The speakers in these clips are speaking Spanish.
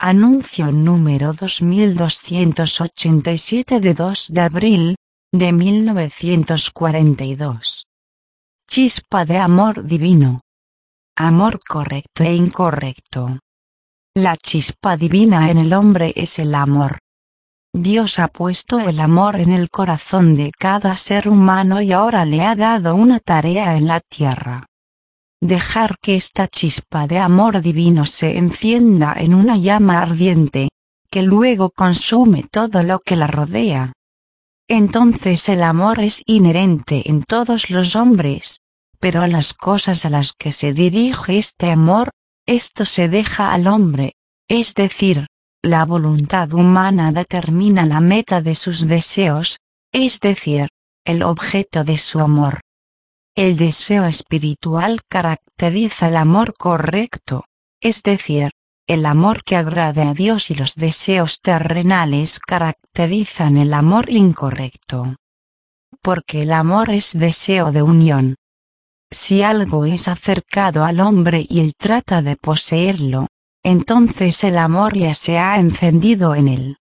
Anuncio número 2287 de 2 de abril, de 1942. Chispa de amor divino. Amor correcto e incorrecto. La chispa divina en el hombre es el amor. Dios ha puesto el amor en el corazón de cada ser humano y ahora le ha dado una tarea en la tierra. Dejar que esta chispa de amor divino se encienda en una llama ardiente, que luego consume todo lo que la rodea. Entonces el amor es inherente en todos los hombres, pero a las cosas a las que se dirige este amor, esto se deja al hombre, es decir, la voluntad humana determina la meta de sus deseos, es decir, el objeto de su amor. El deseo espiritual caracteriza el amor correcto, es decir, el amor que agrade a Dios, y los deseos terrenales caracterizan el amor incorrecto. Porque el amor es deseo de unión. Si algo es acercado al hombre y él trata de poseerlo, entonces el amor ya se ha encendido en él.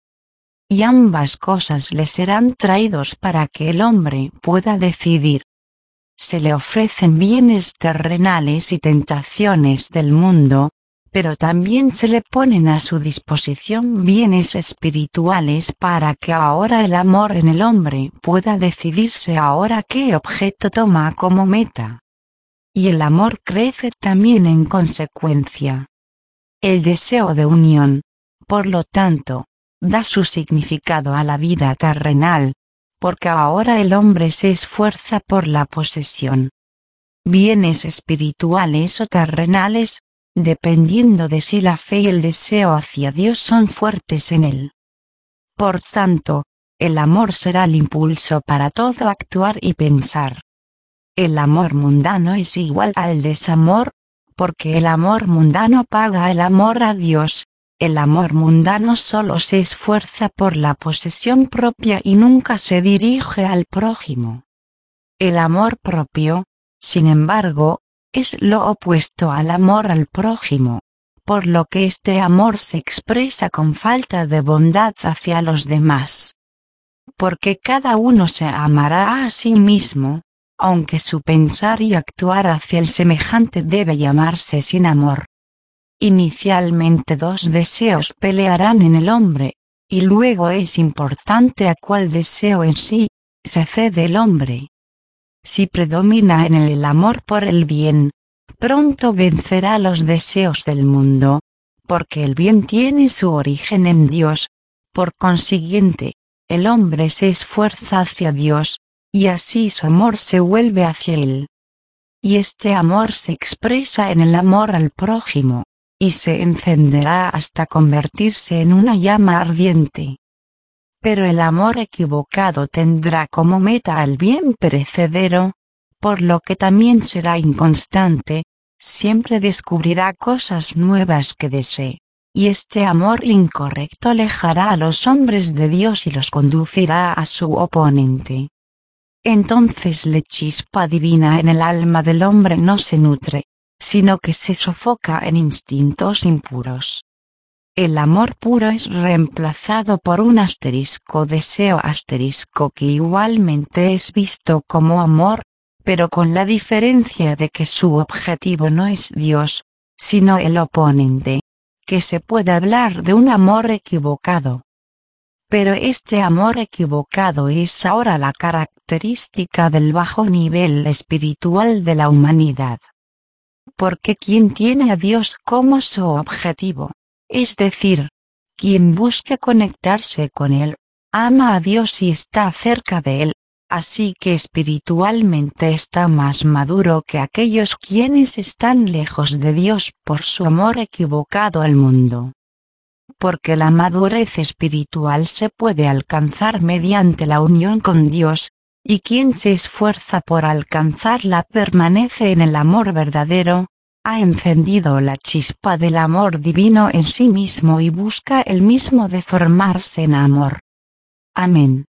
Y ambas cosas le serán traídos para que el hombre pueda decidir. Se le ofrecen bienes terrenales y tentaciones del mundo, pero también se le ponen a su disposición bienes espirituales para que ahora el amor en el hombre pueda decidirse ahora qué objeto toma como meta. Y el amor crece también en consecuencia. El deseo de unión, por lo tanto, da su significado a la vida terrenal, porque ahora el hombre se esfuerza por la posesión. Bienes espirituales o terrenales, dependiendo de si la fe y el deseo hacia Dios son fuertes en él. Por tanto, el amor será el impulso para todo actuar y pensar. El amor mundano es igual al desamor, porque el amor mundano paga el amor a Dios. El amor mundano solo se esfuerza por la posesión propia y nunca se dirige al prójimo. El amor propio, sin embargo, es lo opuesto al amor al prójimo, por lo que este amor se expresa con falta de bondad hacia los demás. Porque cada uno se amará a sí mismo, aunque su pensar y actuar hacia el semejante debe llamarse sin amor. Inicialmente dos deseos pelearán en el hombre, y luego es importante a cuál deseo en sí se cede el hombre. Si predomina en él el amor por el bien, pronto vencerá los deseos del mundo, porque el bien tiene su origen en Dios. Por consiguiente, el hombre se esfuerza hacia Dios, y así su amor se vuelve hacia él. Y este amor se expresa en el amor al prójimo, y se encenderá hasta convertirse en una llama ardiente. Pero el amor equivocado tendrá como meta al bien perecedero, por lo que también será inconstante, siempre descubrirá cosas nuevas que desee, y este amor incorrecto alejará a los hombres de Dios y los conducirá a su oponente. Entonces la chispa divina en el alma del hombre no se nutre, sino que se sofoca en instintos impuros. El amor puro es reemplazado por un deseo que igualmente es visto como amor, pero con la diferencia de que su objetivo no es Dios, sino el oponente, que se puede hablar de un amor equivocado. Pero este amor equivocado es ahora la característica del bajo nivel espiritual de la humanidad. Porque quien tiene a Dios como su objetivo, es decir, quien busca conectarse con Él, ama a Dios y está cerca de Él, así que espiritualmente está más maduro que aquellos quienes están lejos de Dios por su amor equivocado al mundo. Porque la madurez espiritual se puede alcanzar mediante la unión con Dios, y quien se esfuerza por alcanzarla permanece en el amor verdadero, ha encendido la chispa del amor divino en sí mismo y busca él mismo de formarse en amor. Amén.